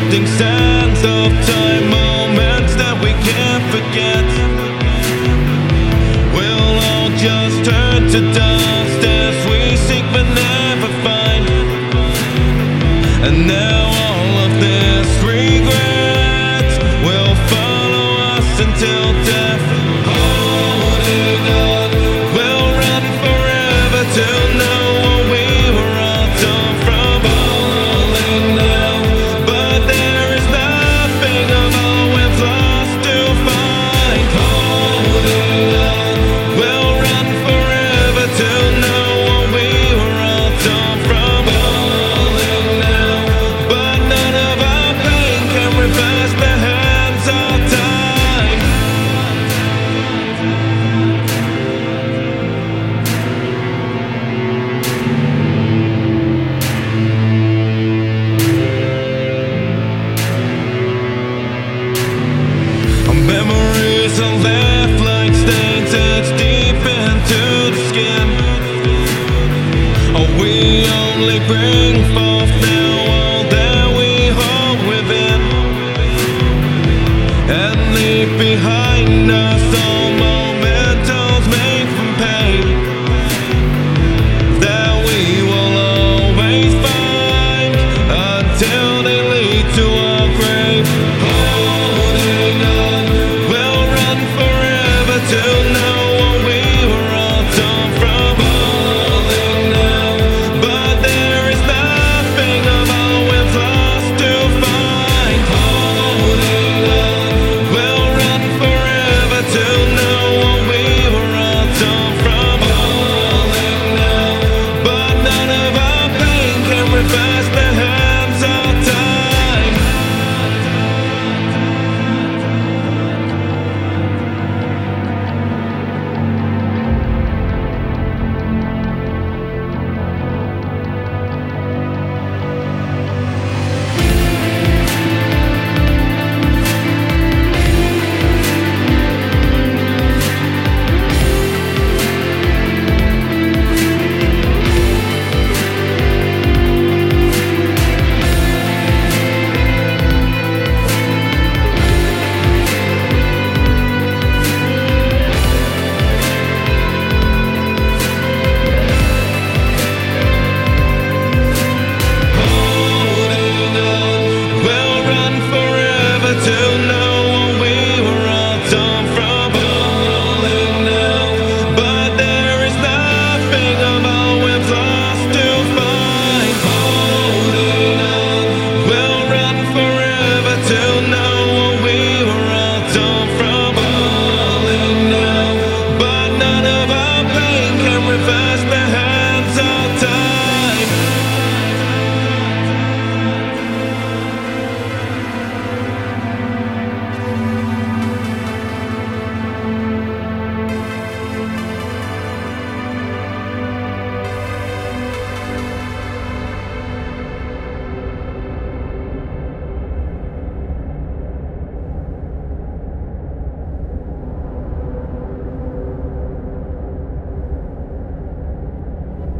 drifting sands of time, moments that we can't forget will all just turn to dust as we seek but never find. And now all of this regret will follow us until death. Holding on, we'll run forever to know what we were all torn from. Falling now, but there is nothing of all we've lost to find. Holding on, we'll run forever to know what we were all torn from. Falling now, but none of our pain can reverse the hands of time. Memories are left like stains etched deep into the skin. Oh, we only bring forth